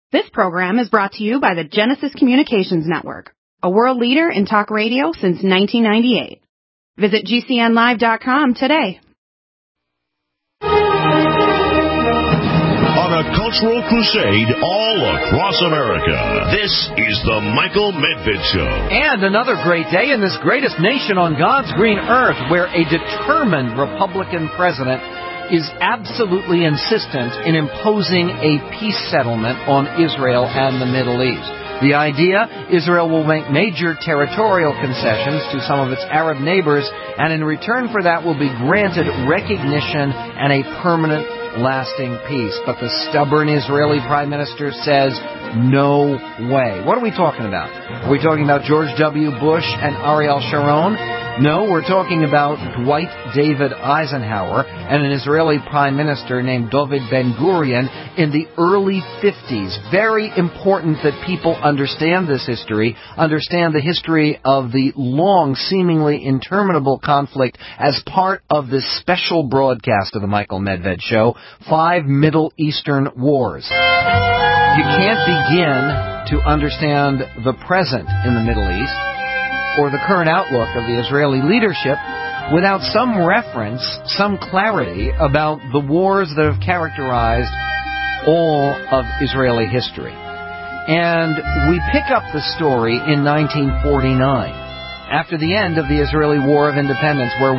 This program is brought to you by the Genesis Communications Network, a world leader in talk radio since 1998. Visit GCNlive.com today. On a cultural crusade all across America, this is the Michael Medved Show. And another great day in this greatest nation on God's green earth, where a determined Republican president is absolutely insistent in imposing a peace settlement on Israel and the Middle East. The idea, Israel will make major territorial concessions to some of its Arab neighbors, and in return for that will be granted recognition and a permanent, lasting peace. But the stubborn Israeli Prime Minister says, no way. What are we talking about? Are we talking about George W. Bush and Ariel Sharon? No, we're talking about Dwight David Eisenhower and an Israeli Prime Minister named David Ben-Gurion in the early 50s. Very important that people understand this history, understand the history of the long, seemingly interminable conflict as part of this special broadcast of the Michael Medved Show, 5 Middle Eastern Wars. You can't begin to understand the present in the Middle East or the current outlook of the Israeli leadership without some reference, some clarity about the wars that have characterized all of Israeli history. And we pick up the story in 1949, after the end of the Israeli War of Independence, where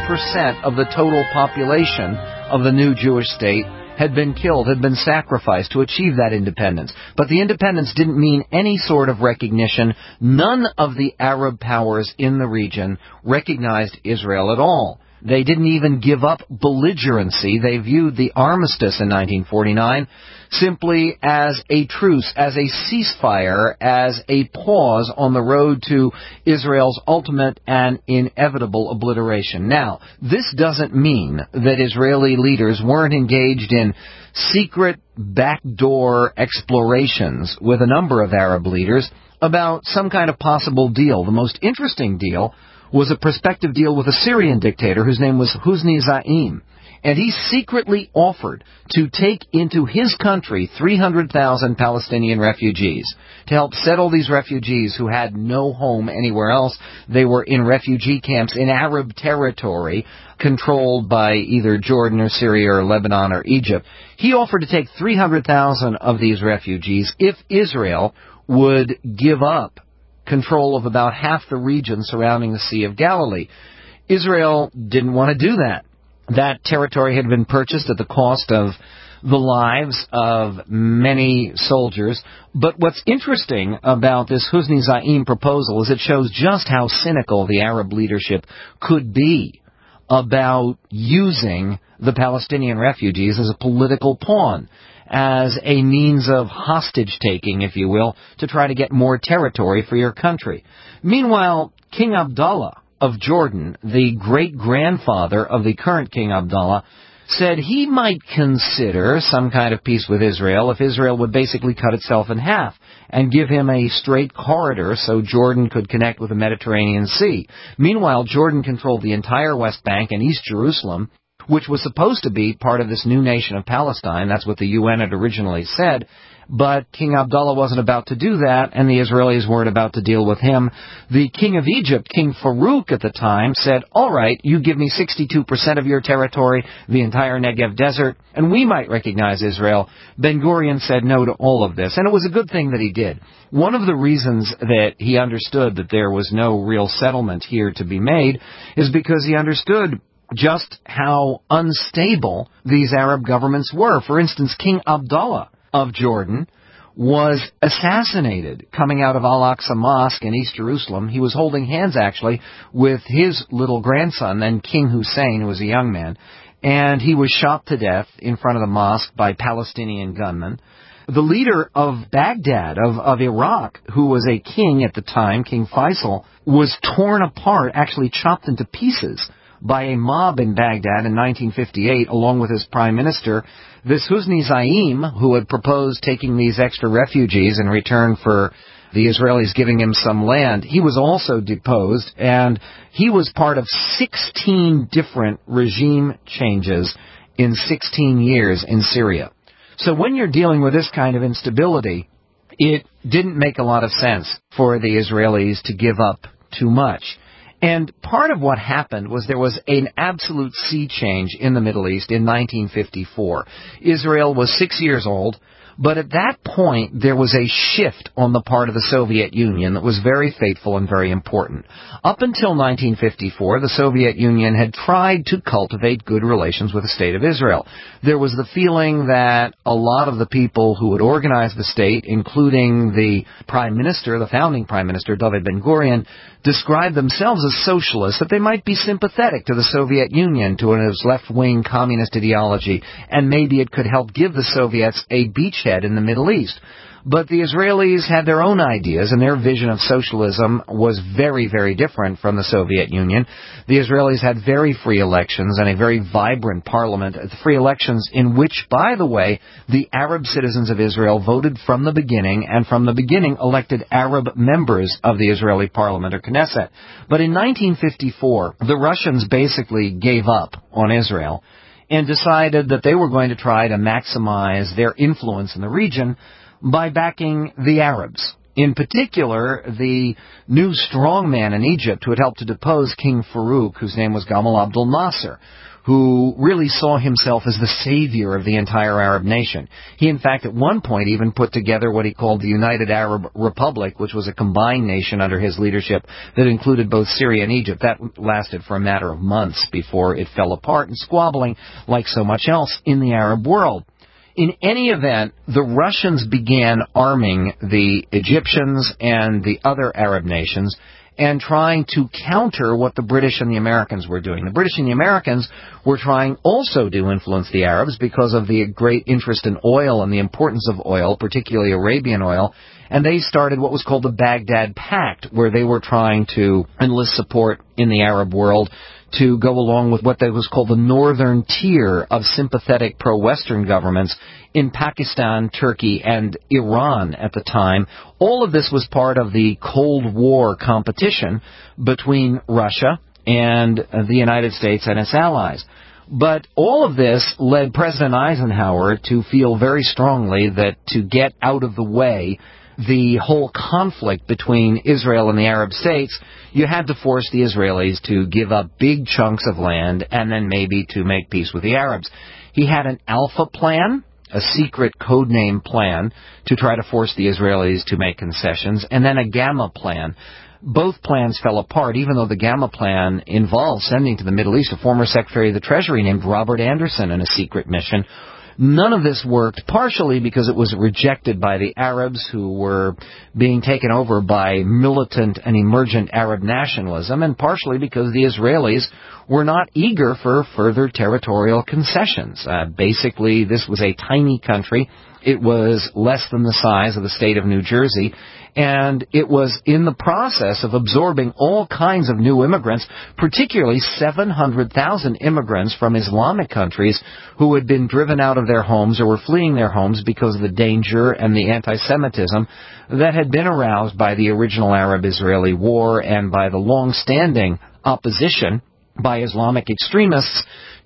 1% of the total population of the new Jewish state had been killed, had been sacrificed to achieve that independence. But the independence didn't mean any sort of recognition. None of the Arab powers in the region recognized Israel at all. They didn't even give up belligerency. They viewed the armistice in 1949 simply as a truce, as a ceasefire, as a pause on the road to Israel's ultimate and inevitable obliteration. Now, this doesn't mean that Israeli leaders weren't engaged in secret backdoor explorations with a number of Arab leaders about some kind of possible deal. The most interesting deal was a prospective deal with a Syrian dictator whose name was Hosni Zaim. And he secretly offered to take into his country 300,000 Palestinian refugees to help settle these refugees who had no home anywhere else. They were in refugee camps in Arab territory controlled by either Jordan or Syria or Lebanon or Egypt. He offered to take 300,000 of these refugees if Israel would give up control of about half the region surrounding the Sea of Galilee. Israel didn't want to do that. That territory had been purchased at the cost of the lives of many soldiers. But what's interesting about this Hosni Zaim proposal is it shows just how cynical the Arab leadership could be about using the Palestinian refugees as a political pawn, as a means of hostage-taking, if you will, to try to get more territory for your country. Meanwhile, King Abdullah of Jordan, the great-grandfather of the current King Abdullah, said he might consider some kind of peace with Israel if Israel would basically cut itself in half and give him a straight corridor so Jordan could connect with the Mediterranean Sea. Meanwhile, Jordan controlled the entire West Bank and East Jerusalem, which was supposed to be part of this new nation of Palestine. That's what the UN had originally said. But King Abdullah wasn't about to do that, and the Israelis weren't about to deal with him. The king of Egypt, King Farouk at the time, said, all right, you give me 62% of your territory, the entire Negev desert, and we might recognize Israel. Ben-Gurion said no to all of this, and it was a good thing that he did. One of the reasons that he understood that there was no real settlement here to be made is because he understood just how unstable these Arab governments were. For instance, King Abdullah of Jordan was assassinated coming out of Al-Aqsa Mosque in East Jerusalem. He was holding hands, actually, with his little grandson, then King Hussein, who was a young man, and he was shot to death in front of the mosque by Palestinian gunmen. The leader of Baghdad, of Iraq, who was a king at the time, King Faisal, was torn apart, actually chopped into pieces by a mob in Baghdad in 1958, along with his prime minister. This Hosni Zaim, who had proposed taking these extra refugees in return for the Israelis giving him some land, he was also deposed, and he was part of 16 different regime changes in 16 years in Syria. So when you're dealing with this kind of instability, it didn't make a lot of sense for the Israelis to give up too much. And part of what happened was there was an absolute sea change in the Middle East in 1954. Israel was 6 years old, but at that point there was a shift on the part of the Soviet Union that was very fateful and very important. Up until 1954, the Soviet Union had tried to cultivate good relations with the State of Israel. There was the feeling that a lot of the people who had organized the state, including the Prime Minister, the founding Prime Minister, David Ben-Gurion, described themselves as socialists, that they might be sympathetic to the Soviet Union, to its left-wing communist ideology, and maybe it could help give the Soviets a beachhead in the Middle East. But the Israelis had their own ideas, and their vision of socialism was very, very different from the Soviet Union. The Israelis had very free elections and a very vibrant parliament, free elections in which, by the way, the Arab citizens of Israel voted from the beginning, and from the beginning elected Arab members of the Israeli parliament, or Knesset. But in 1954, the Russians basically gave up on Israel and decided that they were going to try to maximize their influence in the region by backing the Arabs. In particular, the new strongman in Egypt who had helped to depose King Farouk, whose name was Gamal Abdel Nasser, who really saw himself as the savior of the entire Arab nation. He, in fact, at one point even put together what he called the United Arab Republic, which was a combined nation under his leadership that included both Syria and Egypt. That lasted for a matter of months before it fell apart and squabbling like so much else in the Arab world. In any event, the Russians began arming the Egyptians and the other Arab nations and trying to counter what the British and the Americans were doing. The British and the Americans were trying also to influence the Arabs because of the great interest in oil and the importance of oil, particularly Arabian oil, and they started what was called the Baghdad Pact, where they were trying to enlist support in the Arab world to go along with what was called the northern tier of sympathetic pro-Western governments in Pakistan, Turkey, and Iran at the time. All of this was part of the Cold War competition between Russia and the United States and its allies. But all of this led President Eisenhower to feel very strongly that to get out of the way the whole conflict between Israel and the Arab states, you had to force the Israelis to give up big chunks of land and then maybe to make peace with the Arabs. He had an Alpha plan, a secret codename plan, to try to force the Israelis to make concessions, and then a Gamma plan. Both plans fell apart, even though the Gamma plan involved sending to the Middle East a former Secretary of the Treasury named Robert Anderson in a secret mission. None of this worked, partially because it was rejected by the Arabs, who were being taken over by militant and emergent Arab nationalism, and partially because the Israelis were not eager for further territorial concessions. Basically, this was a tiny country. It was less than the size of the state of New Jersey, and it was in the process of absorbing all kinds of new immigrants, particularly 700,000 immigrants from Islamic countries who had been driven out of their homes or were fleeing their homes because of the danger and the anti-Semitism that had been aroused by the original Arab-Israeli war and by the long-standing opposition by Islamic extremists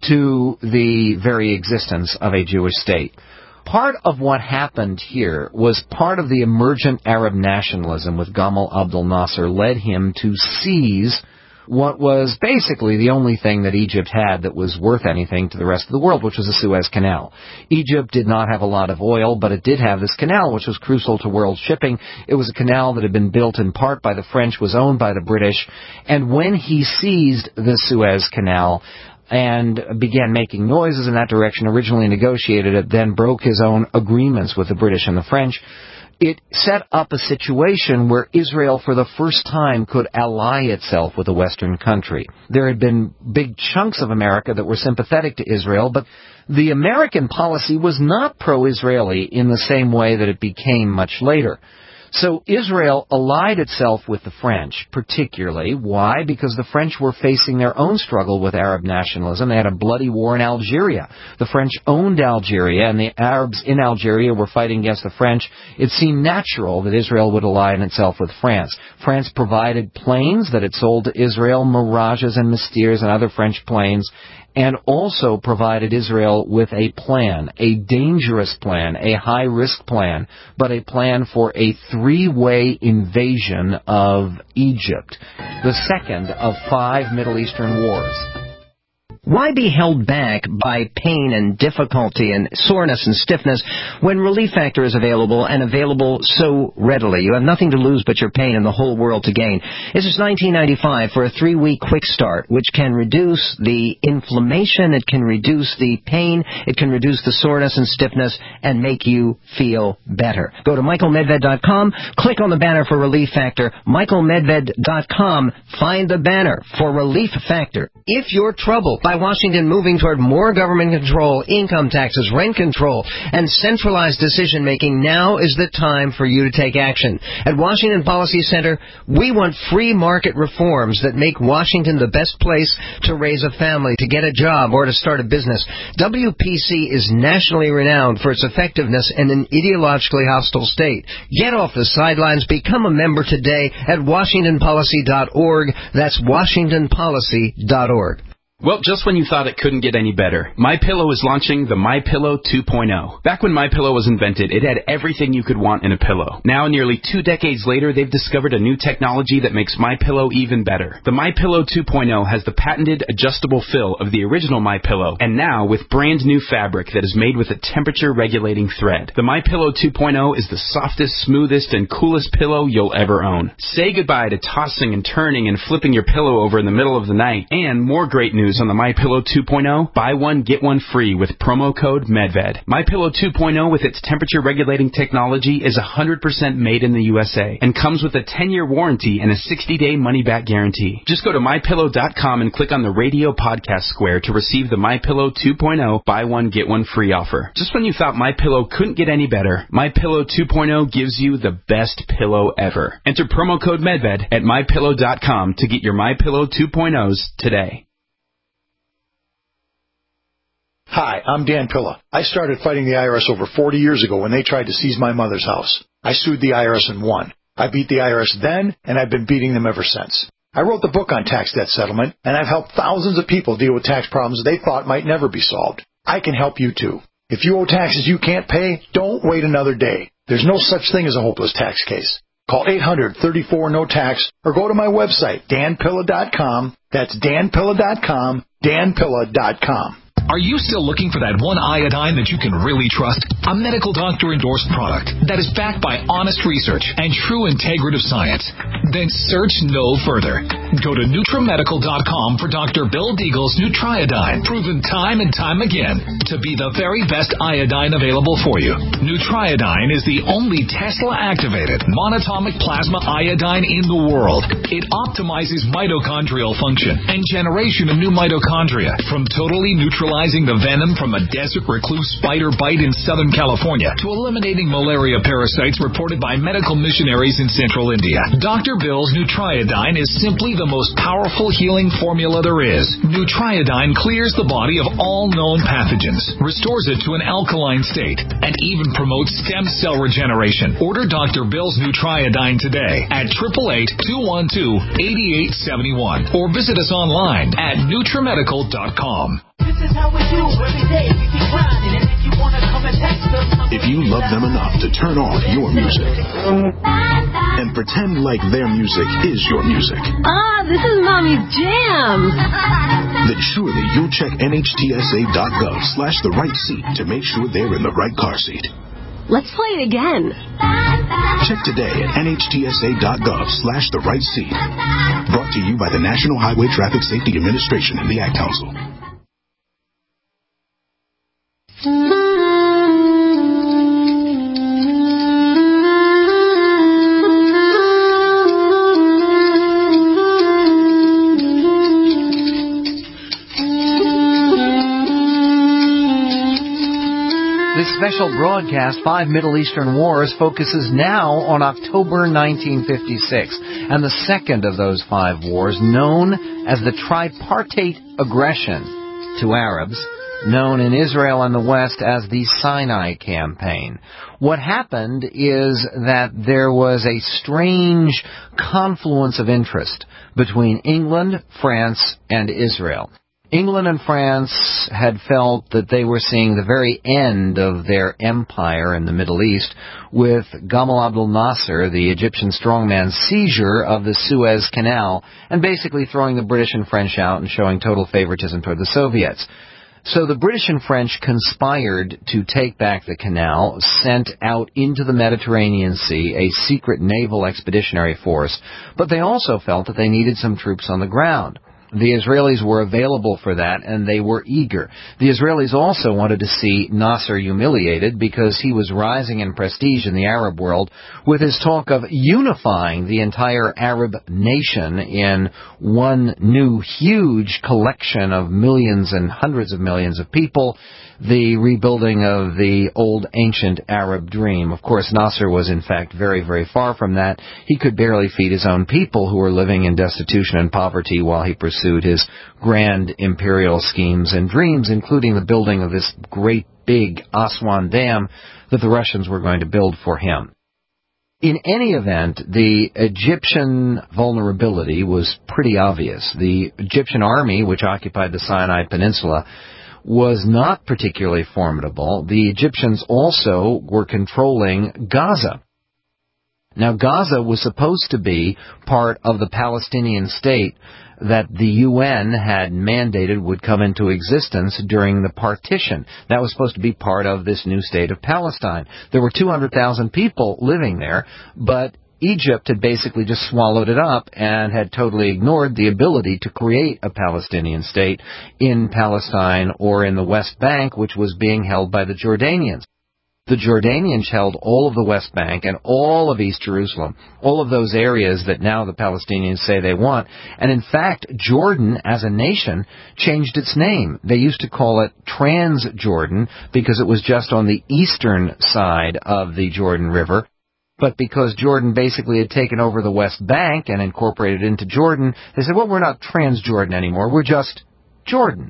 to the very existence of a Jewish state. Part of what happened here was part of the emergent Arab nationalism with Gamal Abdel Nasser led him to seize what was basically the only thing that Egypt had that was worth anything to the rest of the world, which was the Suez Canal. Egypt did not have a lot of oil, but it did have this canal, which was crucial to world shipping. It was a canal that had been built in part by the French, was owned by the British, and when he seized the Suez Canal and began making noises in that direction, originally negotiated it, then broke his own agreements with the British and the French, it set up a situation where Israel for the first time could ally itself with a Western country. There had been big chunks of America that were sympathetic to Israel, but the American policy was not pro-Israeli in the same way that it became much later. So Israel allied itself with the French, particularly. Why? Because the French were facing their own struggle with Arab nationalism. They had a bloody war in Algeria. The French owned Algeria, and the Arabs in Algeria were fighting against the French. It seemed natural that Israel would ally itself with France. France provided planes that it sold to Israel, Mirages and Mystirs and other French planes, and also provided Israel with a plan, a dangerous plan, a high-risk plan, but a plan for a three-way invasion of Egypt, the second of 5 Middle Eastern wars. Why be held back by pain and difficulty and soreness and stiffness when Relief Factor is available and available so readily? You have nothing to lose but your pain and the whole world to gain. This is $19.95 for a 3-week quick start, which can reduce the inflammation, it can reduce the pain, it can reduce the soreness and stiffness, and make you feel better. Go to michaelmedved.com, click on the banner for Relief Factor, michaelmedved.com, find the banner for Relief Factor. If you're troubled by Washington moving toward more government control, income taxes, rent control, and centralized decision-making, now is the time for you to take action. At Washington Policy Center, we want free market reforms that make Washington the best place to raise a family, to get a job, or to start a business. WPC is nationally renowned for its effectiveness in an ideologically hostile state. Get off the sidelines. Become a member today at WashingtonPolicy.org. That's WashingtonPolicy.org. Well, just when you thought it couldn't get any better, MyPillow is launching the MyPillow 2.0. Back when MyPillow was invented, it had everything you could want in a pillow. Now, nearly 2 decades later, they've discovered a new technology that makes MyPillow even better. The MyPillow 2.0 has the patented adjustable fill of the original MyPillow, and now with brand new fabric that is made with a temperature-regulating thread. The MyPillow 2.0 is the softest, smoothest, and coolest pillow you'll ever own. Say goodbye to tossing and turning and flipping your pillow over in the middle of the night. And more great news on the MyPillow 2.0, buy one, get one free with promo code MedVed. MyPillow 2.0 with its temperature-regulating technology is 100% made in the USA and comes with a 10-year warranty and a 60-day money-back guarantee. Just go to MyPillow.com and click on the radio podcast square to receive the MyPillow 2.0 buy one, get one free offer. Just when you thought MyPillow couldn't get any better, MyPillow 2.0 gives you the best pillow ever. Enter promo code MedVed at MyPillow.com to get your MyPillow 2.0s today. Hi, I'm Dan Pilla. I started fighting the IRS over 40 years ago when they tried to seize my mother's house. I sued the IRS and won. I beat the IRS then, and I've been beating them ever since. I wrote the book on tax debt settlement, and I've helped thousands of people deal with tax problems they thought might never be solved. I can help you too. If you owe taxes you can't pay, don't wait another day. There's no such thing as a hopeless tax case. Call 800-34-NO-TAX or go to my website, danpilla.com. That's danpilla.com, danpilla.com. Are you still looking for that one iodine that you can really trust? A medical doctor-endorsed product that is backed by honest research and true integrative science? Then search no further. Go to NutriMedical.com for Dr. Bill Deagle's Nutriodine, proven time and time again to be the very best iodine available for you. Nutriodine is the only Tesla-activated monatomic plasma iodine in the world. It optimizes mitochondrial function and generation of new mitochondria from totally neutralizing the venom from a desert recluse spider bite in Southern California to eliminating malaria parasites reported by medical missionaries in central India. Dr. Bill's Nutriodine is simply the most powerful healing formula there is. Nutriodine clears the body of all known pathogens, restores it to an alkaline state, and even promotes stem cell regeneration. Order Dr. Bill's Nutriodine today at 888-212-8871 or visit us online at NutriMedical.com. This is how we do every day. We keep grinding, and if you want to come and text us, if you love them enough to turn off your music and pretend like their music is your music. This is Mommy's jam. Then surely you'll check NHTSA.gov/the right seat to make sure they're in the right car seat. Let's play it again. Check today at NHTSA.gov/the right seat. Brought to you by the National Highway Traffic Safety Administration and the Ad Council. This special broadcast, 5 Middle Eastern Wars, focuses now on October 1956 and the second of those 5 wars, known as the Tripartite Aggression to Arabs, known in Israel and the West as the Sinai Campaign. What happened is that there was a strange confluence of interest between England, France, and Israel. England and France had felt that they were seeing the very end of their empire in the Middle East with Gamal Abdel Nasser, the Egyptian strongman's seizure of the Suez Canal and basically throwing the British and French out and showing total favoritism toward the Soviets. So the British and French conspired to take back the canal, sent out into the Mediterranean Sea a secret naval expeditionary force, but they also felt that they needed some troops on the ground. The Israelis were available for that, and they were eager. The Israelis also wanted to see Nasser humiliated because he was rising in prestige in the Arab world with his talk of unifying the entire Arab nation in one new huge collection of millions and hundreds of millions of people, the rebuilding of the old ancient Arab dream. Of course, Nasser was in fact very, very far from that. He could barely feed his own people who were living in destitution and poverty while he pursued his grand imperial schemes and dreams, including the building of this great big Aswan Dam that the Russians were going to build for him. In any event, the Egyptian vulnerability was pretty obvious. The Egyptian army, which occupied the Sinai Peninsula, was not particularly formidable. The Egyptians also were controlling Gaza. Now, Gaza was supposed to be part of the Palestinian state that the UN had mandated would come into existence during the partition. That was supposed to be part of this new state of Palestine. There were 200,000 people living there, but Egypt had basically just swallowed it up and had totally ignored the ability to create a Palestinian state in Palestine or in the West Bank, which was being held by the Jordanians. The Jordanians held all of the West Bank and all of East Jerusalem, all of those areas that now the Palestinians say they want. And in fact, Jordan, as a nation, changed its name. They used to call it Transjordan because it was just on the eastern side of the Jordan River. But because Jordan basically had taken over the West Bank and incorporated it into Jordan, they said, well, we're not Transjordan anymore, we're just Jordan.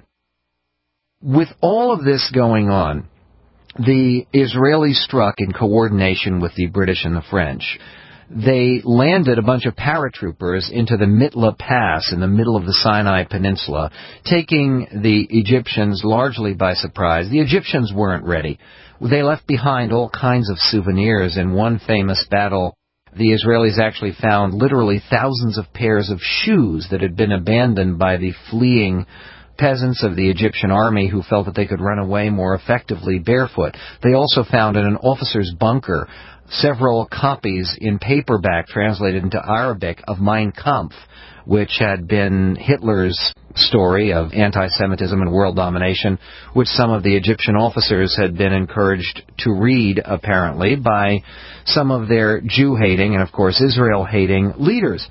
With all of this going on, the Israelis struck in coordination with the British and the French. They landed a bunch of paratroopers into the Mitla Pass in the middle of the Sinai Peninsula, taking the Egyptians largely by surprise. The Egyptians weren't ready. They left behind all kinds of souvenirs. In one famous battle, the Israelis actually found literally thousands of pairs of shoes that had been abandoned by the fleeing peasants of the Egyptian army who felt that they could run away more effectively barefoot. They also found in an officer's bunker several copies in paperback translated into Arabic of Mein Kampf, which had been Hitler's story of anti-Semitism and world domination, which some of the Egyptian officers had been encouraged to read, apparently, by some of their Jew-hating and, of course, Israel-hating leaders.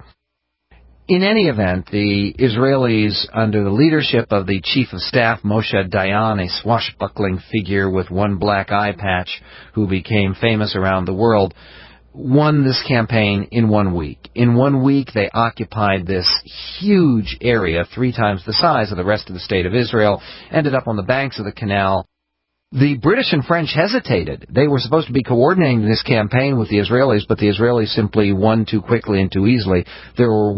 In any event, the Israelis, under the leadership of the Chief of Staff, Moshe Dayan, a swashbuckling figure with one black eye patch who became famous around the world, won this campaign in 1 week. In 1 week, they occupied this huge area, 3 times the size of the rest of the state of Israel, ended up on the banks of the canal. The British and French hesitated. They were supposed to be coordinating this campaign with the Israelis, but the Israelis simply won too quickly and too easily. There were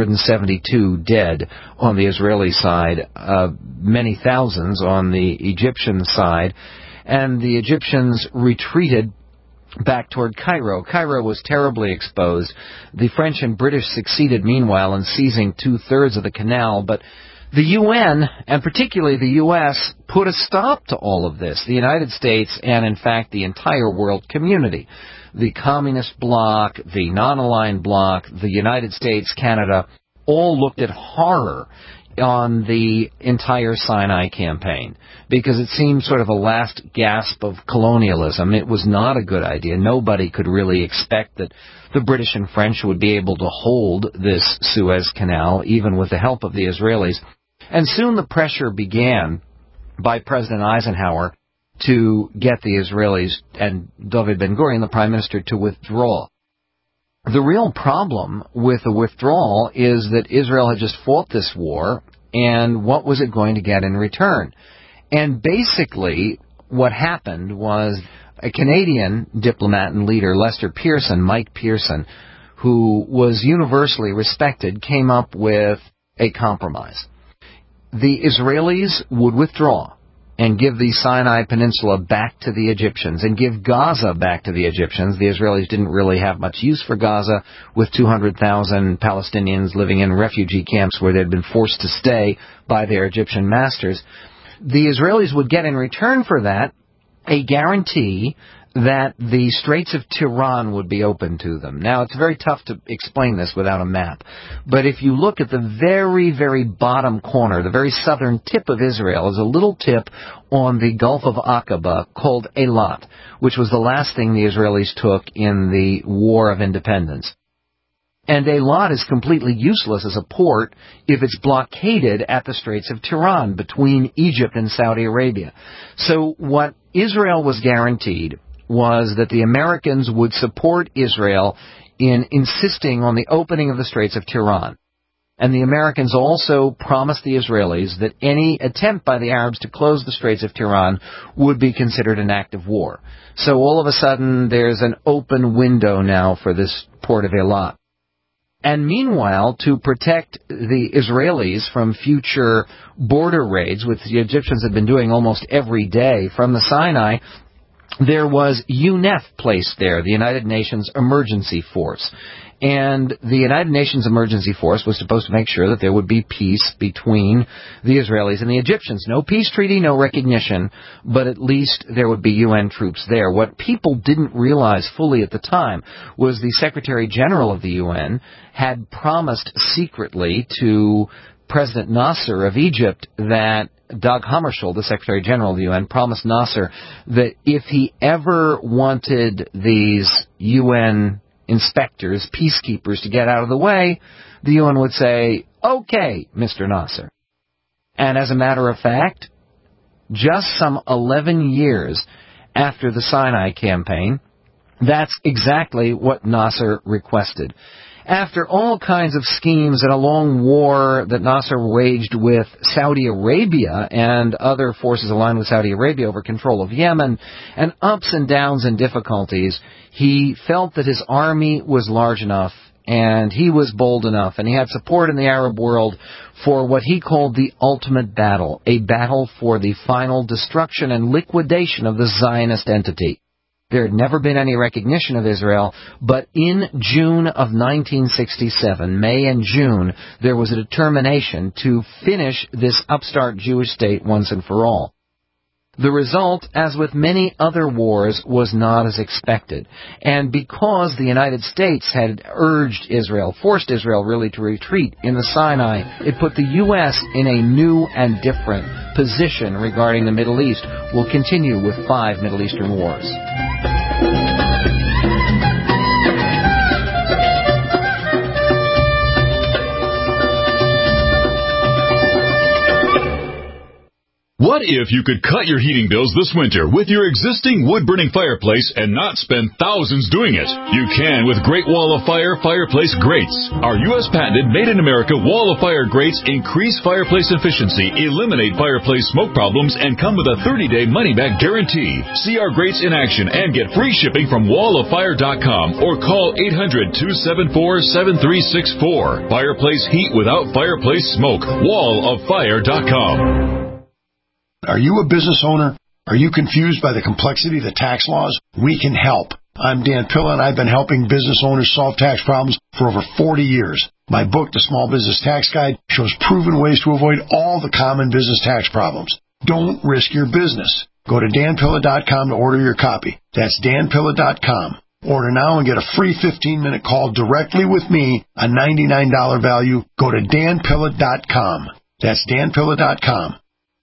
172 dead on the Israeli side, many thousands on the Egyptian side, and the Egyptians retreated back toward Cairo. Cairo was terribly exposed. The French and British succeeded, meanwhile, in seizing 2/3 of the canal, but the UN, and particularly the U.S., put a stop to all of this. The United States and, in fact, the entire world community, the communist bloc, the non-aligned bloc, the United States, Canada, all looked at horror on the entire Sinai campaign because it seemed sort of a last gasp of colonialism. It was not a good idea. Nobody could really expect that the British and French would be able to hold this Suez Canal, even with the help of the Israelis. And soon the pressure began by President Eisenhower to get the Israelis and David Ben-Gurion, the Prime Minister, to withdraw. The real problem with the withdrawal is that Israel had just fought this war, and what was it going to get in return? And basically, what happened was a Canadian diplomat and leader, Lester Pearson, Mike Pearson, who was universally respected, came up with a compromise. the Israelis would withdraw and give the Sinai Peninsula back to the Egyptians and give Gaza back to the Egyptians. The Israelis didn't really have much use for Gaza, with 200,000 Palestinians living in refugee camps where they'd been forced to stay by their Egyptian masters. The Israelis would get in return for that a guarantee that the Straits of Tiran would be open to them. Now, it's very tough to explain this without a map, but if you look at the very, very bottom corner, the very southern tip of Israel, is a little tip on the Gulf of Aqaba called Eilat, which was the last thing the Israelis took in the War of Independence. And Eilat is completely useless as a port if it's blockaded at the Straits of Tiran between Egypt and Saudi Arabia. So what Israel was guaranteed was that the Americans would support Israel in insisting on the opening of the Straits of Tiran. And the Americans also promised the Israelis that any attempt by the Arabs to close the Straits of Tiran would be considered an act of war. So all of a sudden, there's an open window now for this port of Eilat. And meanwhile, to protect the Israelis from future border raids, which the Egyptians had been doing almost every day from the Sinai, there was UNEF placed there, the United Nations Emergency Force. And the United Nations Emergency Force was supposed to make sure that there would be peace between the Israelis and the Egyptians. No peace treaty, no recognition, but at least there would be UN troops there. What people didn't realize fully at the time was the Secretary General of the UN had promised secretly to President Nasser of Egypt that Dag Hammarskjöld, the Secretary General of the UN, promised Nasser that if he ever wanted these UN inspectors, peacekeepers, to get out of the way, the UN would say, okay, Mr. Nasser. And as a matter of fact, just some 11 years after the Sinai campaign, that's exactly what Nasser requested. After all kinds of schemes and a long war that Nasser waged with Saudi Arabia and other forces aligned with Saudi Arabia over control of Yemen, and ups and downs and difficulties, he felt that his army was large enough and he was bold enough and he had support in the Arab world for what he called the ultimate battle, a battle for the final destruction and liquidation of the Zionist entity. There had never been any recognition of Israel, but in June of 1967, May and June, there was a determination to finish this upstart Jewish state once and for all. The result, as with many other wars, was not as expected. And because the United States had urged Israel, forced Israel really to retreat in the Sinai, it put the U.S. in a new and different position regarding the Middle East. We'll continue with 5 Middle Eastern wars. What if you could cut your heating bills this winter with your existing wood-burning fireplace and not spend thousands doing it? You can with Great Wall of Fire fireplace grates. Our U.S. patented made-in-America Wall of Fire grates increase fireplace efficiency, eliminate fireplace smoke problems, and come with a 30-day money-back guarantee. See our grates in action and get free shipping from walloffire.com or call 800-274-7364. Fireplace heat without fireplace smoke. walloffire.com. Are you a business owner? Are you confused by the complexity of the tax laws? We can help. I'm Dan Pilla, and I've been helping business owners solve tax problems for over 40 years. My book, The Small Business Tax Guide, shows proven ways to avoid all the common business tax problems. Don't risk your business. Go to danpilla.com to order your copy. That's danpilla.com. Order now and get a free 15-minute call directly with me, a $99 value. Go to danpilla.com. That's danpilla.com.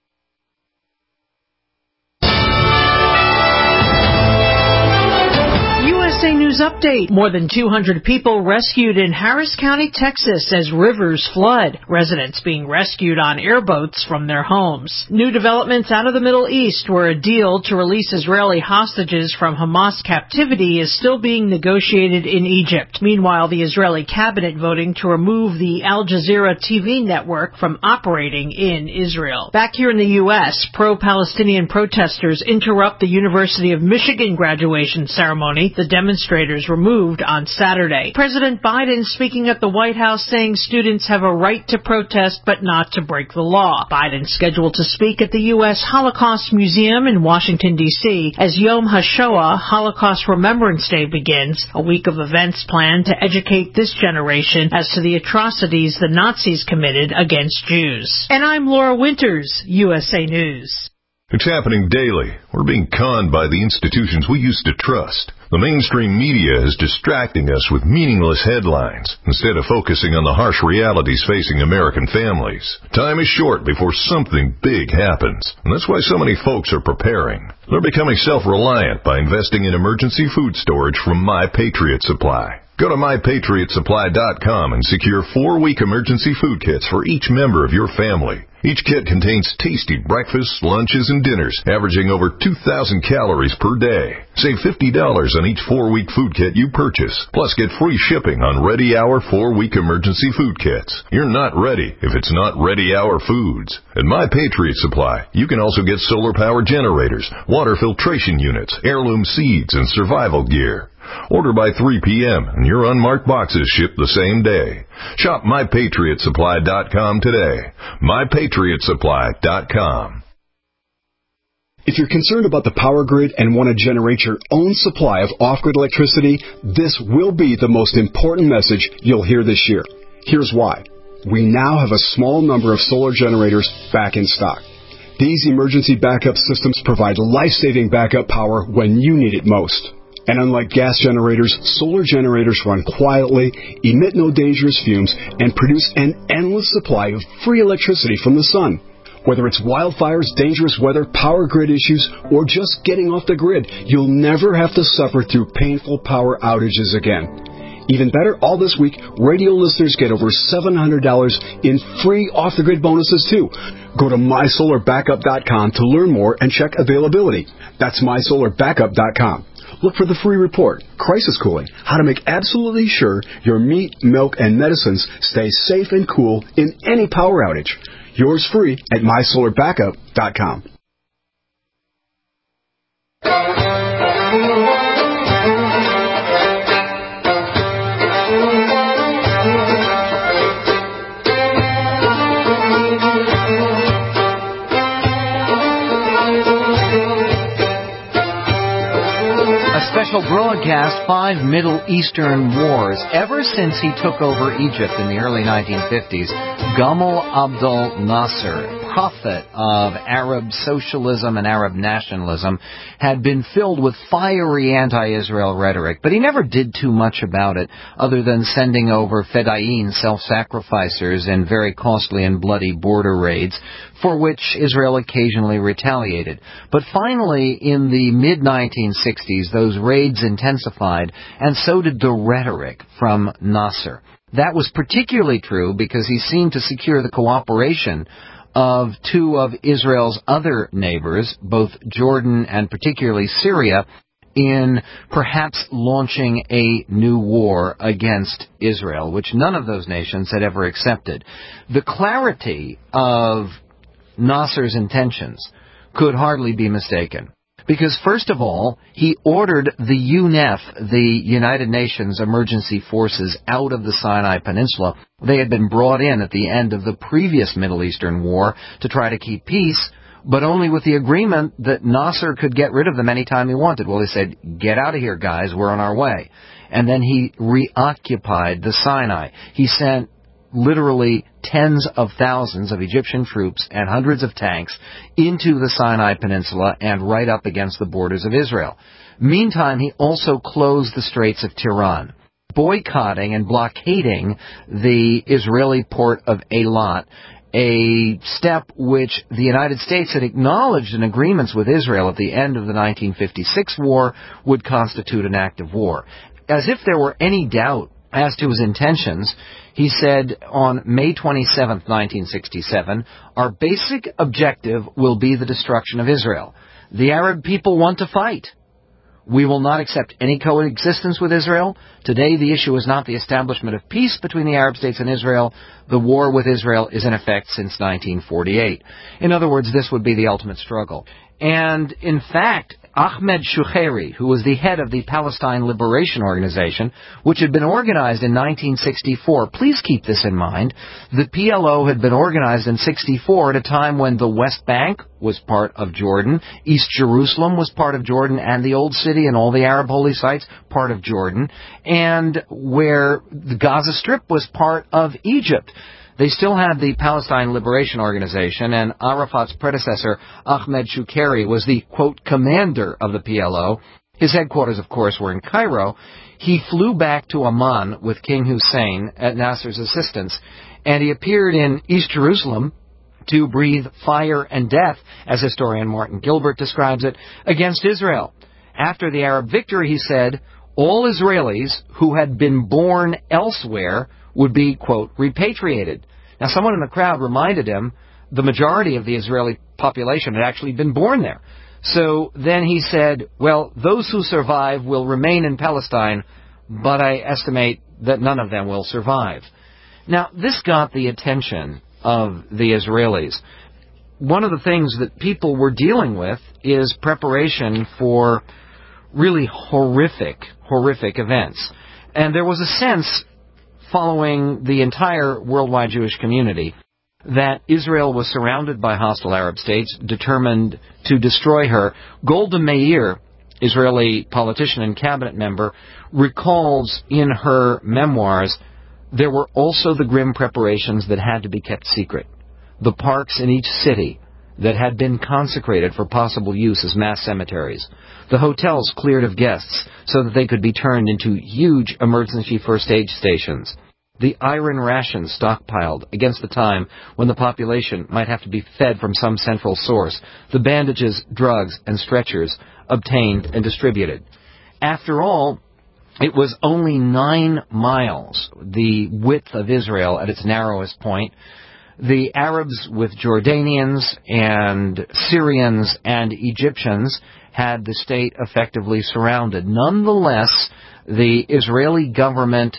USA News Update. More than 200 people rescued in Harris County, Texas as rivers flood. Residents being rescued on airboats from their homes. New developments out of the Middle East, where a deal to release Israeli hostages from Hamas captivity is still being negotiated in Egypt. Meanwhile, the Israeli cabinet voting to remove the Al Jazeera TV network from operating in Israel. Back here in the U.S., pro-Palestinian protesters interrupt the University of Michigan graduation ceremony. The demonstrators removed on Saturday. President Biden speaking at the White House saying students have a right to protest but not to break the law. Biden scheduled to speak at the U.S. Holocaust Museum in Washington, D.C. as Yom HaShoah, Holocaust Remembrance Day, begins, a week of events planned to educate this generation as to the atrocities the Nazis committed against Jews. And I'm Laura Winters, USA News. It's happening daily. We're being conned by the institutions we used to trust. The mainstream media is distracting us with meaningless headlines instead of focusing on the harsh realities facing American families. Time is short before something big happens, and that's why so many folks are preparing. They're becoming self-reliant by investing in emergency food storage from My Patriot Supply. Go to MyPatriotSupply.com and secure 4-week emergency food kits for each member of your family. Each kit contains tasty breakfasts, lunches, and dinners, averaging over 2,000 calories per day. Save $50 on each 4-week food kit you purchase. Plus, get free shipping on Ready Hour 4-week emergency food kits. You're not ready if it's not Ready Hour foods. At My Patriot Supply, you can also get solar power generators, water filtration units, heirloom seeds, and survival gear. Order by 3 p.m. and your unmarked boxes ship the same day. Shop MyPatriotSupply.com today. MyPatriotSupply.com. If you're concerned about the power grid and want to generate your own supply of off-grid electricity, this will be the most important message you'll hear this year. Here's why. We now have a small number of solar generators back in stock. These emergency backup systems provide life-saving backup power when you need it most. And unlike gas generators, solar generators run quietly, emit no dangerous fumes, and produce an endless supply of free electricity from the sun. Whether it's wildfires, dangerous weather, power grid issues, or just getting off the grid, you'll never have to suffer through painful power outages again. Even better, all this week, radio listeners get over $700 in free off-the-grid bonuses, too. Go to MySolarBackup.com to learn more and check availability. That's MySolarBackup.com. Look for the free report, Crisis Cooling, how to make absolutely sure your meat, milk, and medicines stay safe and cool in any power outage. Yours free at MySolarBackup.com. Special broadcast, 5 Middle Eastern wars. Ever since he took over Egypt in the early 1950s, Gamal Abdel Nasser, prophet of Arab socialism and Arab nationalism, had been filled with fiery anti-Israel rhetoric, but he never did too much about it other than sending over fedayeen, self-sacrificers, in very costly and bloody border raids, for which Israel occasionally retaliated. But finally, in the mid-1960s, those raids intensified, and so did the rhetoric from Nasser. That was particularly true because he seemed to secure the cooperation of two of Israel's other neighbors, both Jordan and particularly Syria, in perhaps launching a new war against Israel, which none of those nations had ever accepted. The clarity of Nasser's intentions could hardly be mistaken. Because, first of all, he ordered the UNEF, the United Nations Emergency Forces, out of the Sinai Peninsula. They had been brought in at the end of the previous Middle Eastern war to try to keep peace, but only with the agreement that Nasser could get rid of them anytime he wanted. Well, he said, get out of here, guys, we're on our way. And then he reoccupied the Sinai. He sent literally tens of thousands of Egyptian troops and hundreds of tanks into the Sinai Peninsula and right up against the borders of Israel. Meantime, he also closed the Straits of Tiran, boycotting and blockading the Israeli port of Eilat, a step which the United States had acknowledged in agreements with Israel at the end of the 1956 war would constitute an act of war. As if there were any doubt as to his intentions, he said on May 27, 1967, our basic objective will be the destruction of Israel. The Arab people want to fight. We will not accept any coexistence with Israel. Today, the issue is not the establishment of peace between the Arab states and Israel. The war with Israel is in effect since 1948. In other words, this would be the ultimate struggle. And, in fact, Ahmed Shukeri, who was the head of the Palestine Liberation Organization, which had been organized in 1964. Please keep this in mind. The PLO had been organized in 64 at a time when the West Bank was part of Jordan, East Jerusalem was part of Jordan, and the Old City and all the Arab holy sites part of Jordan, and where the Gaza Strip was part of Egypt. They still had the Palestine Liberation Organization, and Arafat's predecessor, Ahmed Shukeri, was the, quote, commander of the PLO. His headquarters, of course, were in Cairo. He flew back to Amman with King Hussein at Nasser's assistance, and he appeared in East Jerusalem to breathe fire and death, as historian Martin Gilbert describes it, against Israel. After the Arab victory, he said, all Israelis who had been born elsewhere would be, quote, repatriated. Now, someone in the crowd reminded him the majority of the Israeli population had actually been born there. So then he said, well, those who survive will remain in Palestine, but I estimate that none of them will survive. Now, this got the attention of the Israelis. One of the things that people were dealing with is preparation for really horrific events. And there was a sense following the entire worldwide Jewish community that Israel was surrounded by hostile Arab states determined to destroy her. Golda Meir, Israeli politician and cabinet member, recalls in her memoirs there were also the grim preparations that had to be kept secret. The parks in each city that had been consecrated for possible use as mass cemeteries. The hotels cleared of guests so that they could be turned into huge emergency first aid stations. The iron rations stockpiled against the time when the population might have to be fed from some central source. The bandages, drugs, and stretchers obtained and distributed. After all, it was only 9 miles, the width of Israel at its narrowest point. The Arabs with Jordanians and Syrians and Egyptians had the state effectively surrounded. Nonetheless, the Israeli government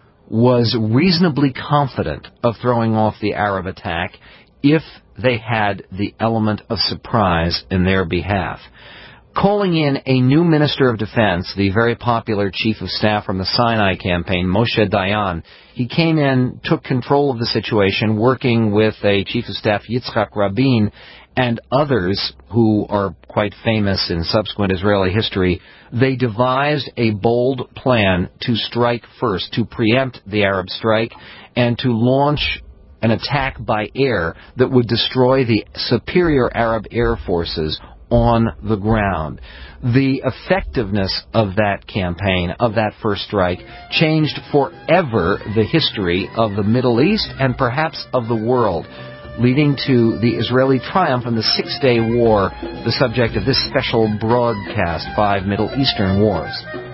was reasonably confident of throwing off the Arab attack if they had the element of surprise in their behalf. Calling in a new Minister of Defense, the very popular Chief of Staff from the Sinai campaign, Moshe Dayan, he came in, took control of the situation, working with a Chief of Staff, Yitzhak Rabin, and others who are quite famous in subsequent Israeli history. They devised a bold plan to strike first, to preempt the Arab strike, and to launch an attack by air that would destroy the superior Arab air forces on the ground. The effectiveness of that campaign, of that first strike, changed forever the history of the Middle East and perhaps of the world, leading to the Israeli triumph in the Six-Day War, the subject of this special broadcast, 5 Middle Eastern Wars.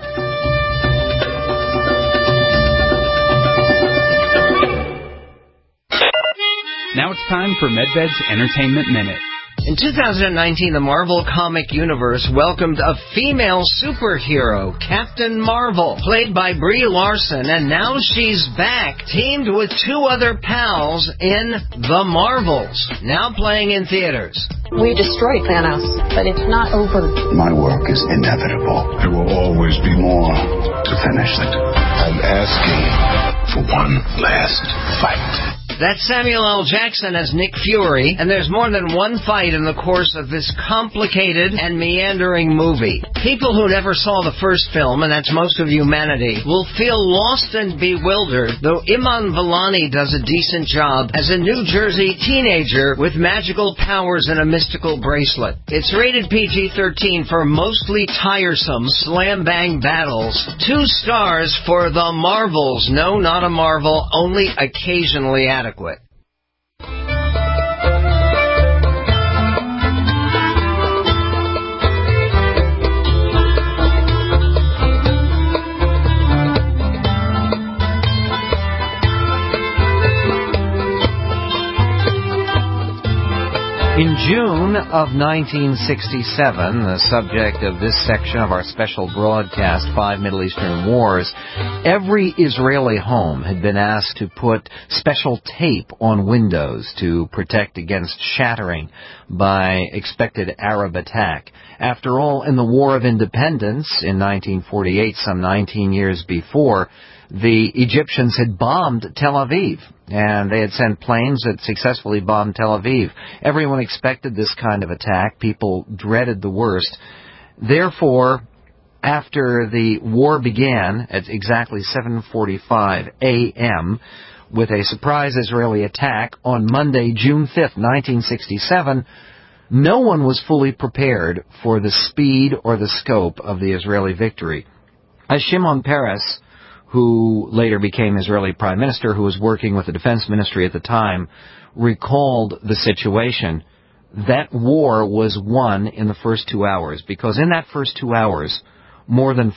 Now it's time for MedVed's Entertainment Minute. In 2019, the Marvel Comic Universe welcomed a female superhero, Captain Marvel, played by Brie Larson, and now she's back, teamed with 2 other pals in The Marvels, now playing in theaters. We destroyed Thanos, but it's not over. My work is inevitable. There will always be more to finish it. I'm asking for one last fight. That's Samuel L. Jackson as Nick Fury, and there's more than one fight in the course of this complicated and meandering movie. People who never saw the first film, and that's most of humanity, will feel lost and bewildered, though Iman Vellani does a decent job as a New Jersey teenager with magical powers and a mystical bracelet. It's rated PG-13 for mostly tiresome slam-bang battles. 2 stars for The Marvels. No, not a marvel, only occasionally adequate. In June of 1967, the subject of this section of our special broadcast, 5 Middle Eastern Wars, every Israeli home had been asked to put special tape on windows to protect against shattering by expected Arab attack. After all, in the War of Independence in 1948, some 19 years before, the Egyptians had bombed Tel Aviv, and they had sent planes that successfully bombed Tel Aviv. Everyone expected this kind of attack. People dreaded the worst. Therefore, after the war began at exactly 7:45 a.m., with a surprise Israeli attack on Monday, June 5th, 1967, no one was fully prepared for the speed or the scope of the Israeli victory. As Shimon Peres, who later became Israeli Prime Minister, who was working with the Defense Ministry at the time, recalled the situation. That war was won in the first 2 hours, because in that first 2 hours, more than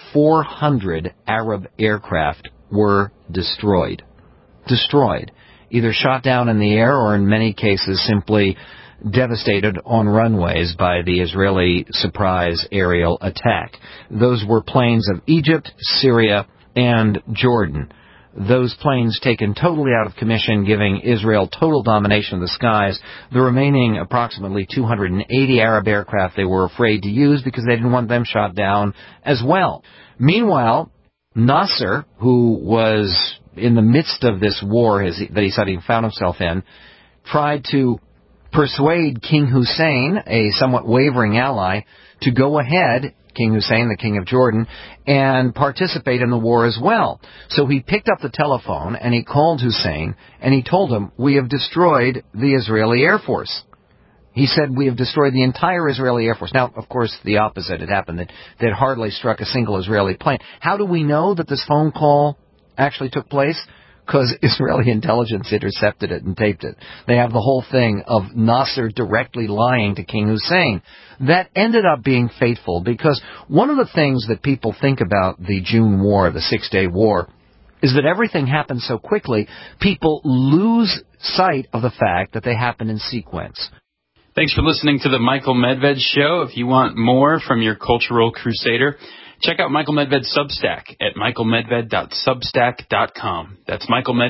400 Arab aircraft were destroyed. Destroyed. Either shot down in the air or in many cases simply devastated on runways by the Israeli surprise aerial attack. Those were planes of Egypt, Syria, and Jordan. Those planes taken totally out of commission, giving Israel total domination of the skies. The remaining approximately 280 Arab aircraft they were afraid to use because they didn't want them shot down as well. Meanwhile, Nasser, who was in the midst of this war that he suddenly found himself in, tried to persuade King Hussein, a somewhat wavering ally, to go ahead, King Hussein, the King of Jordan, and participate in the war as well. So he picked up the telephone and he called Hussein and he told him, "We have destroyed the Israeli Air Force." He said, "We have destroyed the entire Israeli Air Force." Now, of course, the opposite had happened. They'd hardly struck a single Israeli plane. How do we know that this phone call actually took place? Because Israeli intelligence intercepted it and taped it. They have the whole thing of Nasser directly lying to King Hussein. That ended up being fateful, because one of the things that people think about the June War, the Six-Day War, is that everything happened so quickly, people lose sight of the fact that they happen in sequence. Thanks for listening to the Michael Medved Show. If you want more from your cultural crusader, check out Michael Medved's Substack at michaelmedved.substack.com. That's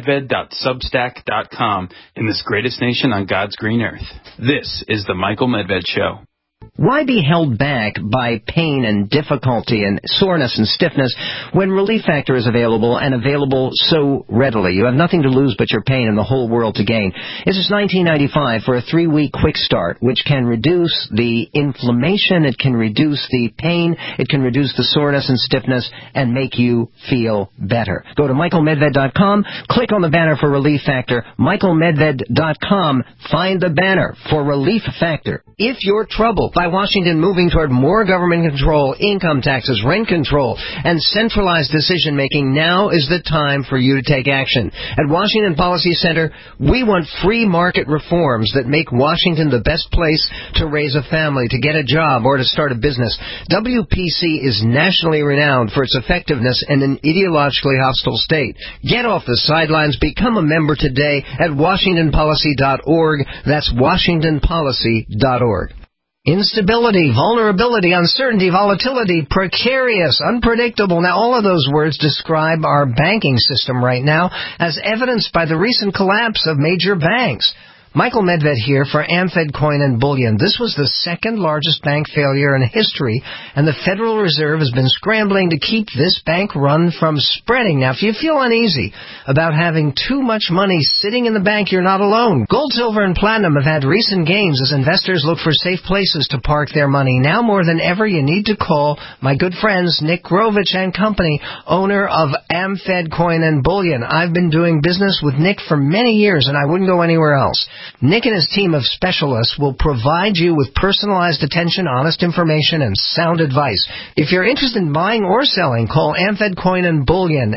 michaelmedved.substack.com, in this greatest nation on God's green earth. This is the Michael Medved Show. Why be held back by pain and difficulty and soreness and stiffness when Relief Factor is available, and available so readily? You have nothing to lose but your pain and the whole world to gain. This is $19.95 for a 3-week quick start, which can reduce the inflammation, it can reduce the pain, it can reduce the soreness and stiffness, and make you feel better. Go to michaelmedved.com, click on the banner for Relief Factor, michaelmedved.com, find the banner for Relief Factor. If you're troubled by Washington moving toward more government control, income taxes, rent control, and centralized decision-making, now is the time for you to take action. At Washington Policy Center, we want free market reforms that make Washington the best place to raise a family, to get a job, or to start a business. WPC is nationally renowned for its effectiveness in an ideologically hostile state. Get off the sidelines. Become a member today at WashingtonPolicy.org. That's WashingtonPolicy.org. Instability, vulnerability, uncertainty, volatility, precarious, unpredictable. Now, all of those words describe our banking system right now, as evidenced by the recent collapse of major banks. Michael Medved here for AmFed Coin and Bullion. This was the second largest bank failure in history, and the Federal Reserve has been scrambling to keep this bank run from spreading. Now, if you feel uneasy about having too much money sitting in the bank, you're not alone. Gold, silver, and platinum have had recent gains as investors look for safe places to park their money. Now more than ever, you need to call my good friends Nick Grovich and Company, owner of AmFed Coin and Bullion. I've been doing business with Nick for many years, and I wouldn't go anywhere else. Nick and his team of specialists will provide you with personalized attention, honest information, and sound advice. If you're interested in buying or selling, call AmFed Coin and Bullion,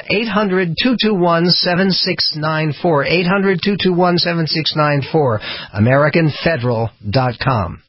800-221-7694, 800-221-7694, AmericanFederal.com.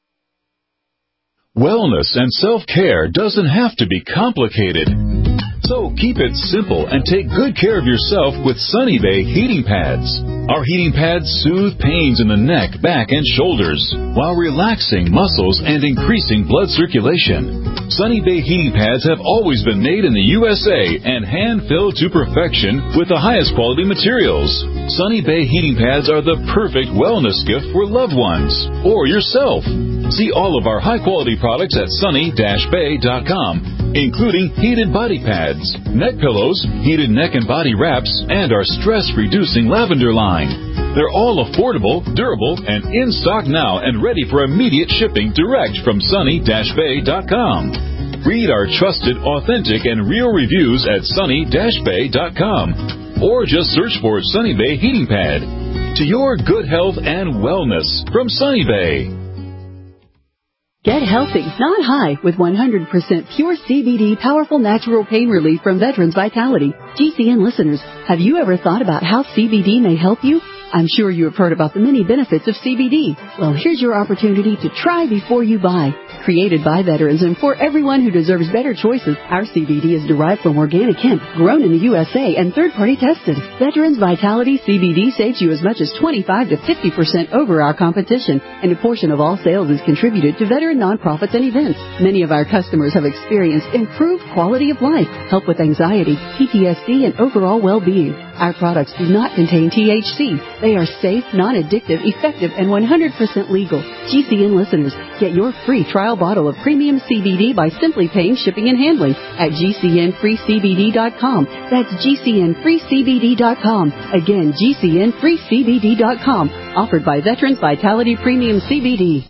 Wellness and self-care doesn't have to be complicated. So keep it simple and take good care of yourself with Sunny Bay heating pads. Our heating pads soothe pains in the neck, back, and shoulders while relaxing muscles and increasing blood circulation. Sunny Bay heating pads have always been made in the USA and hand-filled to perfection with the highest quality materials. Sunny Bay heating pads are the perfect wellness gift for loved ones or yourself. See all of our high-quality products at sunny-bay.com, including heated body pads, neck pillows, heated neck and body wraps, and our stress-reducing lavender line. They're all affordable, durable, and in stock now and ready for immediate shipping direct from sunny-bay.com. Read our trusted, authentic, and real reviews at sunny-bay.com. Or just search for Sunny Bay Heating Pad. To your good health and wellness from Sunny Bay. Get healthy, not high, with 100% pure CBD powerful natural pain relief from Veterans Vitality. GCN listeners, have you ever thought about how CBD may help you? I'm sure you have heard about the many benefits of CBD. Well, here's your opportunity to try before you buy. Created by veterans and for everyone who deserves better choices, our CBD is derived from organic hemp, grown in the USA and third-party tested. Veterans Vitality CBD saves you as much as 25 to 50% over our competition, and a portion of all sales is contributed to veteran nonprofits and events. Many of our customers have experienced improved quality of life, help with anxiety, PTSD, and overall well-being. Our products do not contain THC. They are safe, non-addictive, effective, and 100% legal. GCN listeners, get your free trial bottle of premium CBD by simply paying shipping and handling at GCNFreeCBD.com. That's GCNFreeCBD.com. Again, GCNFreeCBD.com. Offered by Veterans Vitality Premium CBD.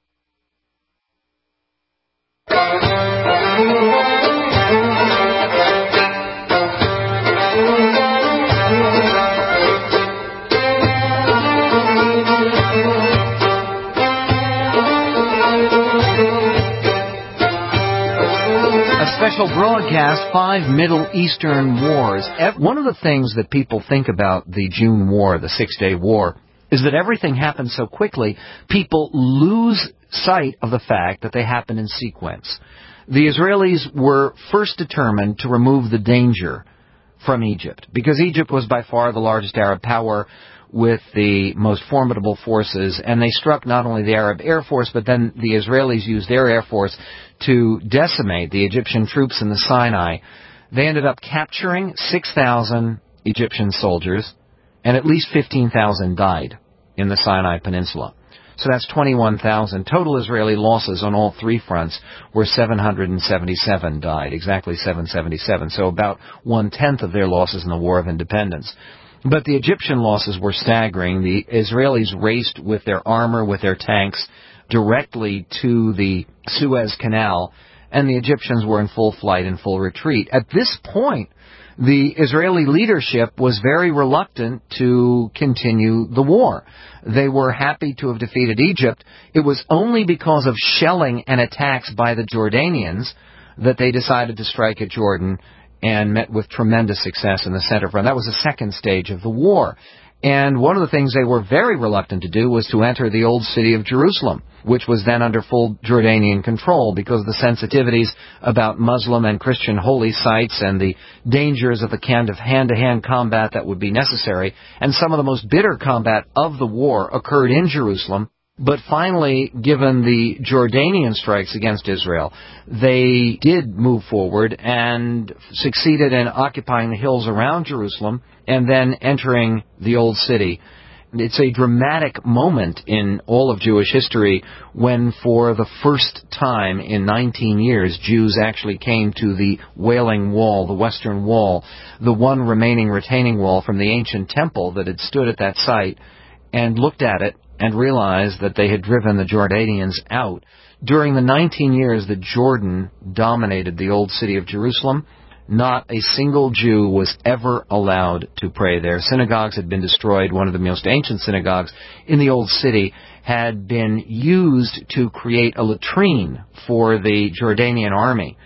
Special broadcast, 5 Middle Eastern Wars. One of the things that people think about the June War, the Six-Day War, is that everything happened so quickly, people lose sight of the fact that they happened in sequence. The Israelis were first determined to remove the danger from Egypt, because Egypt was by far the largest Arab power with the most formidable forces, and they struck not only the Arab Air Force, but then the Israelis used their Air Force to decimate the Egyptian troops in the Sinai. They ended up capturing 6,000 Egyptian soldiers, and at least 15,000 died in the Sinai Peninsula. So that's 21,000. Total Israeli losses on all three fronts were 777 died, exactly 777. So about 1/10 of their losses in the War of Independence. But the Egyptian losses were staggering. The Israelis raced with their armor, with their tanks, directly to the Suez Canal, and the Egyptians were in full flight, in full retreat. At this point, the Israeli leadership was very reluctant to continue the war. They were happy to have defeated Egypt. It was only because of shelling and attacks by the Jordanians that they decided to strike at Jordan, and met with tremendous success in the center front. That was the second stage of the war. And one of the things they were very reluctant to do was to enter the old city of Jerusalem, which was then under full Jordanian control, because of the sensitivities about Muslim and Christian holy sites and the dangers of the kind of hand-to-hand combat that would be necessary. And some of the most bitter combat of the war occurred in Jerusalem. But finally, given the Jordanian strikes against Israel, they did move forward and succeeded in occupying the hills around Jerusalem and then entering the old city. It's a dramatic moment in all of Jewish history when, for the first time in 19 years, Jews actually came to the Wailing Wall, the Western Wall, the one remaining retaining wall from the ancient temple that had stood at that site, and looked at it and realized that they had driven the Jordanians out. During the 19 years that Jordan dominated the old city of Jerusalem, not a single Jew was ever allowed to pray there. Synagogues had been destroyed. One of the most ancient synagogues in the old city had been used to create a latrine for the Jordanian army.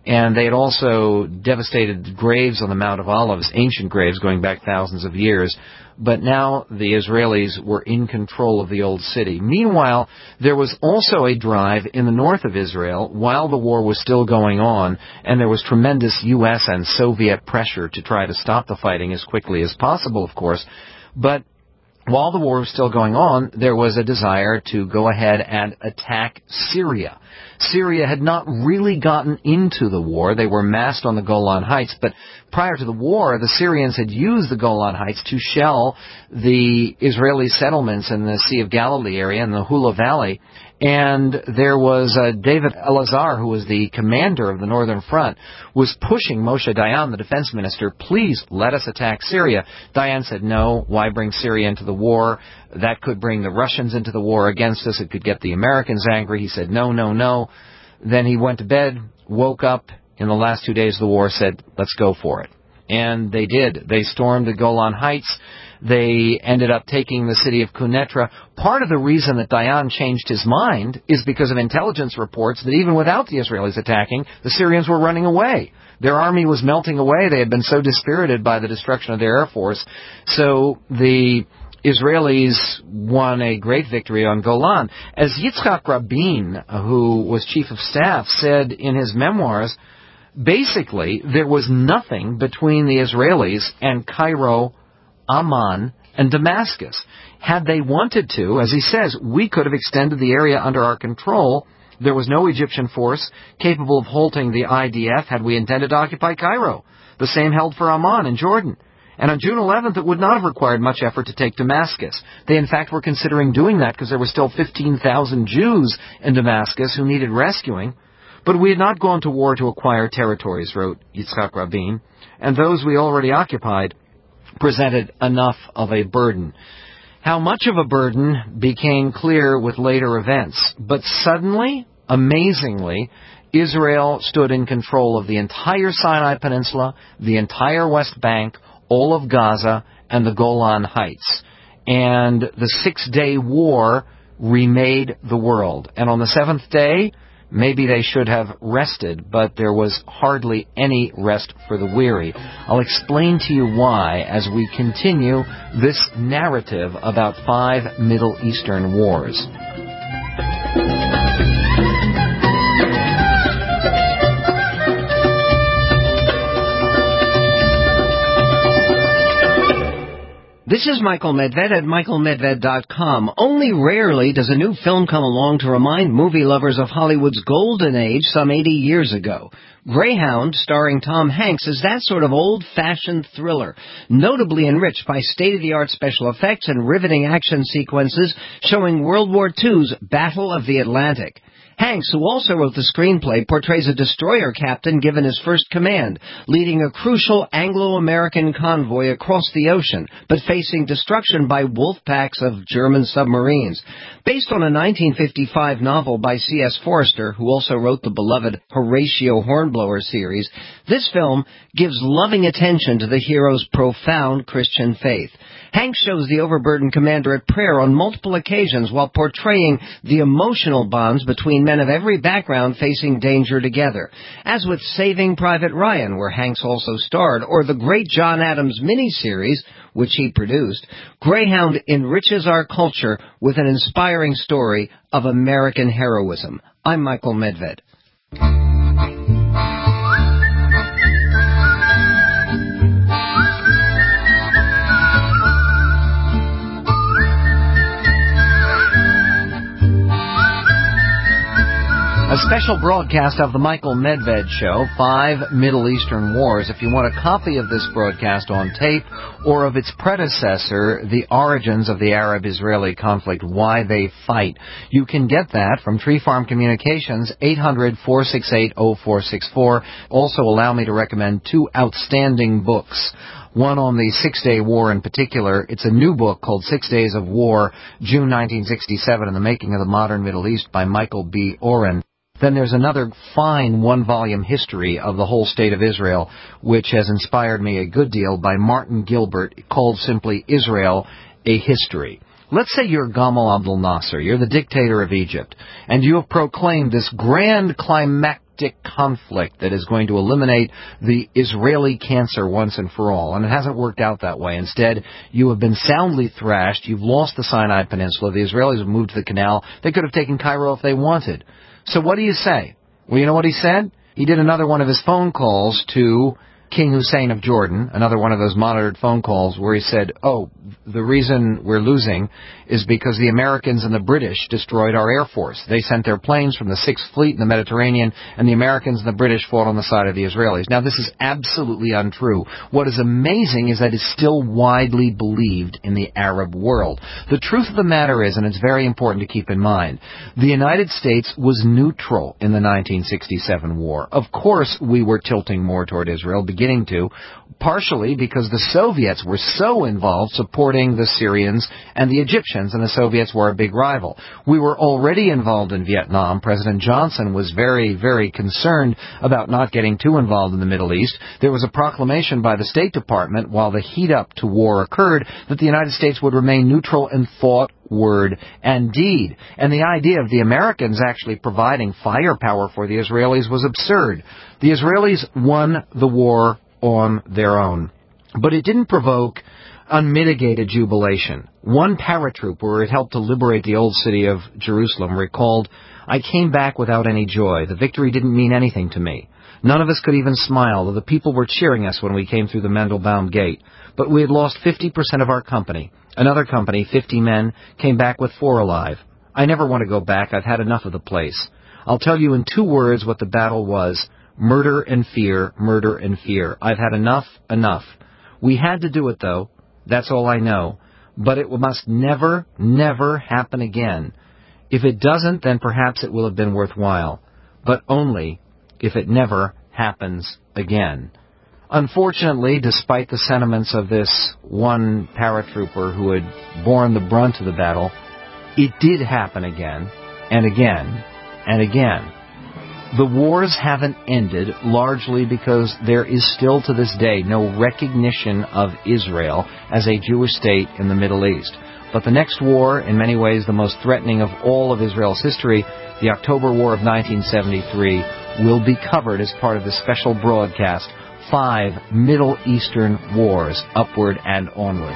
And they had also devastated graves on the Mount of Olives, ancient graves going back thousands of years. But now the Israelis were in control of the old city. Meanwhile, there was also a drive in the north of Israel while the war was still going on, and there was tremendous U.S. and Soviet pressure to try to stop the fighting as quickly as possible, of course. But while the war was still going on, there was a desire to go ahead and attack Syria. Syria had not really gotten into the war. They were massed on the Golan Heights, but prior to the war, the Syrians had used the Golan Heights to shell the Israeli settlements in the Sea of Galilee area in the Hula Valley. And there was David Elazar, who was the commander of the Northern Front, was pushing Moshe Dayan, the defense minister, please let us attack Syria. Dayan said, no, why bring Syria into the war? That could bring the Russians into the war against us. It could get the Americans angry. He said, no, no, no. Then he went to bed, woke up in the last 2 days of the war, said, let's go for it. And they did. They stormed the Golan Heights. They ended up taking the city of Quneitra. Part of the reason that Dayan changed his mind is because of intelligence reports that even without the Israelis attacking, the Syrians were running away. Their army was melting away. They had been so dispirited by the destruction of their air force. So the Israelis won a great victory on Golan. As Yitzhak Rabin, who was chief of staff, said in his memoirs, basically there was nothing between the Israelis and Cairo, Amman, and Damascus. Had they wanted to, as he says, we could have extended the area under our control. There was no Egyptian force capable of halting the IDF had we intended to occupy Cairo. The same held for Amman in Jordan. And on June 11th, it would not have required much effort to take Damascus. They, in fact, were considering doing that because there were still 15,000 Jews in Damascus who needed rescuing. But we had not gone to war to acquire territories, wrote Yitzhak Rabin, and those we already occupied presented enough of a burden. How much of a burden became clear with later events. But suddenly, amazingly, Israel stood in control of the entire Sinai Peninsula, the entire West Bank, all of Gaza, and the Golan Heights. And the 6-day war remade the world. And on the 7th day, maybe they should have rested, but there was hardly any rest for the weary. I'll explain to you why as we continue this narrative about 5 Middle Eastern wars. This is Michael Medved at michaelmedved.com. Only rarely does a new film come along to remind movie lovers of Hollywood's golden age some 80 years ago. Greyhound, starring Tom Hanks, is that sort of old-fashioned thriller, notably enriched by state-of-the-art special effects and riveting action sequences showing World War II's Battle of the Atlantic. Hanks, who also wrote the screenplay, portrays a destroyer captain given his first command, leading a crucial Anglo-American convoy across the ocean, but facing destruction by wolf packs of German submarines. Based on a 1955 novel by C.S. Forester, who also wrote the beloved Horatio Hornblower series, this film gives loving attention to the hero's profound Christian faith. Hanks shows the overburdened commander at prayer on multiple occasions while portraying the emotional bonds between men of every background facing danger together. As with Saving Private Ryan, where Hanks also starred, or the great John Adams miniseries, which he produced, Greyhound enriches our culture with an inspiring story of American heroism. I'm Michael Medved. A special broadcast of the Michael Medved Show, 5 Middle Eastern Wars. If you want a copy of this broadcast on tape or of its predecessor, The Origins of the Arab-Israeli Conflict, Why They Fight, you can get that from Tree Farm Communications, 800-468-0464. Also allow me to recommend 2 outstanding books. One on the 6-Day War in particular. It's a new book called 6 Days of War, June 1967, and the Making of the Modern Middle East by Michael B. Oren. Then there's another fine 1-volume history of the whole state of Israel, which has inspired me a good deal, by Martin Gilbert, called simply Israel, A History. Let's say you're Gamal Abdel Nasser, you're the dictator of Egypt, and you have proclaimed this grand climactic conflict that is going to eliminate the Israeli cancer once and for all. And it hasn't worked out that way. Instead, you have been soundly thrashed. You've lost the Sinai Peninsula. The Israelis have moved to the canal. They could have taken Cairo if they wanted. So what do you say? Well, you know what he said? He did another one of his phone calls to King Hussein of Jordan, another one of those monitored phone calls where he said, the reason we're losing is because the Americans and the British destroyed our Air Force. They sent their planes from the 6th Fleet in the Mediterranean, and the Americans and the British fought on the side of the Israelis. Now, this is absolutely untrue. What is amazing is that it's still widely believed in the Arab world. The truth of the matter is, and it's very important to keep in mind, the United States was neutral in the 1967 war. Of course, we were tilting more toward Israel, beginning to, partially because the Soviets were so involved supporting the Syrians and the Egyptians, and the Soviets were a big rival. We were already involved in Vietnam. President Johnson was very, very concerned about not getting too involved in the Middle East. There was a proclamation by the State Department while the heat-up to war occurred that the United States would remain neutral in thought, word, and deed. And the idea of the Americans actually providing firepower for the Israelis was absurd. The Israelis won the war on their own. But it didn't provoke unmitigated jubilation. One paratrooper who had helped to liberate the old city of Jerusalem recalled, "I came back without any joy. The victory didn't mean anything to me. None of us could even smile, though the people were cheering us when we came through the Mandelbaum gate. But we had lost 50% of our company. Another company, 50 men, came back with 4 alive. I never want to go back. I've had enough of the place. I'll tell you in 2 words what the battle was. Murder and fear, murder and fear. I've had enough. We had to do it, though. That's all I know. But it must never, never happen again. If it doesn't, then perhaps it will have been worthwhile. But only if it never happens again." Unfortunately, despite the sentiments of this one paratrooper who had borne the brunt of the battle, it did happen again, and again, and again. The wars haven't ended, largely because there is still to this day no recognition of Israel as a Jewish state in the Middle East. But the next war, in many ways the most threatening of all of Israel's history, the October War of 1973, will be covered as part of this special broadcast, 5 Middle Eastern Wars, Upward and Onward.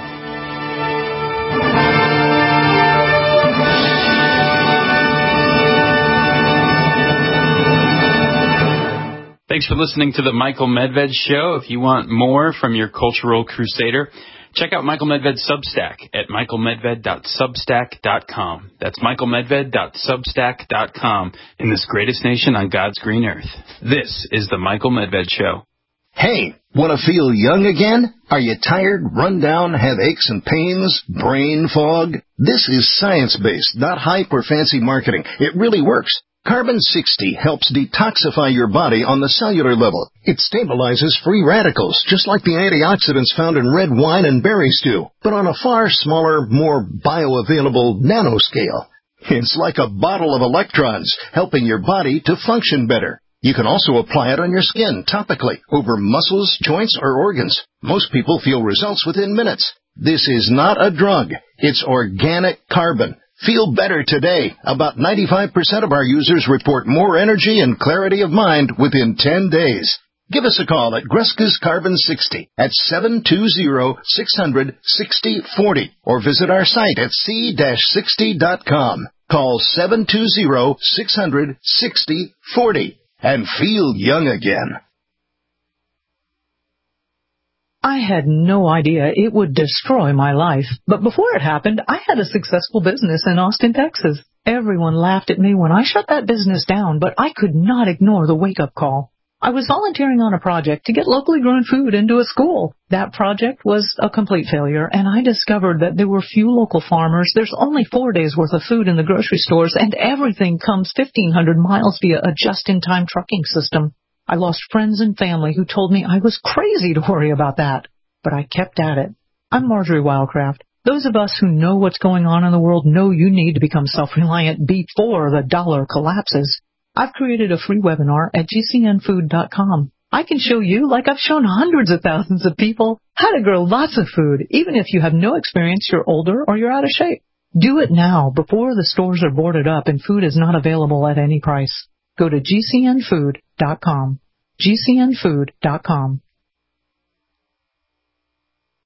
Thanks for listening to the Michael Medved Show. If you want more from your cultural crusader, check out Michael Medved's Substack at michaelmedved.substack.com. That's michaelmedved.substack.com in this greatest nation on God's green earth. This is the Michael Medved Show. Hey, want to feel young again? Are you tired, run down, have aches and pains, brain fog? This is science-based, not hype or fancy marketing. It really works. Carbon 60 helps detoxify your body on the cellular level. It stabilizes free radicals, just like the antioxidants found in red wine and berries do, but on a far smaller, more bioavailable nanoscale. It's like a bottle of electrons, helping your body to function better. You can also apply it on your skin topically, over muscles, joints, or organs. Most people feel results within minutes. This is not a drug. It's organic carbon. Feel better today. About 95% of our users report more energy and clarity of mind within 10 days. Give us a call at Greska's Carbon 60 at 720-600-6040 or visit our site at c-60.com. Call 720-600-6040 and feel young again. I had no idea it would destroy my life. But before it happened, I had a successful business in Austin, Texas. Everyone laughed at me when I shut that business down, but I could not ignore the wake-up call. I was volunteering on a project to get locally grown food into a school. That project was a complete failure, and I discovered that there were few local farmers. There's only 4 days' worth of food in the grocery stores, and everything comes 1,500 miles via a just-in-time trucking system. I lost friends and family who told me I was crazy to worry about that. But I kept at it. I'm Marjorie Wildcraft. Those of us who know what's going on in the world know you need to become self-reliant before the dollar collapses. I've created a free webinar at gcnfood.com. I can show you, like I've shown hundreds of thousands of people, how to grow lots of food, even if you have no experience, you're older, or you're out of shape. Do it now, before the stores are boarded up and food is not available at any price. Go to GCNfood.com. GCNfood.com.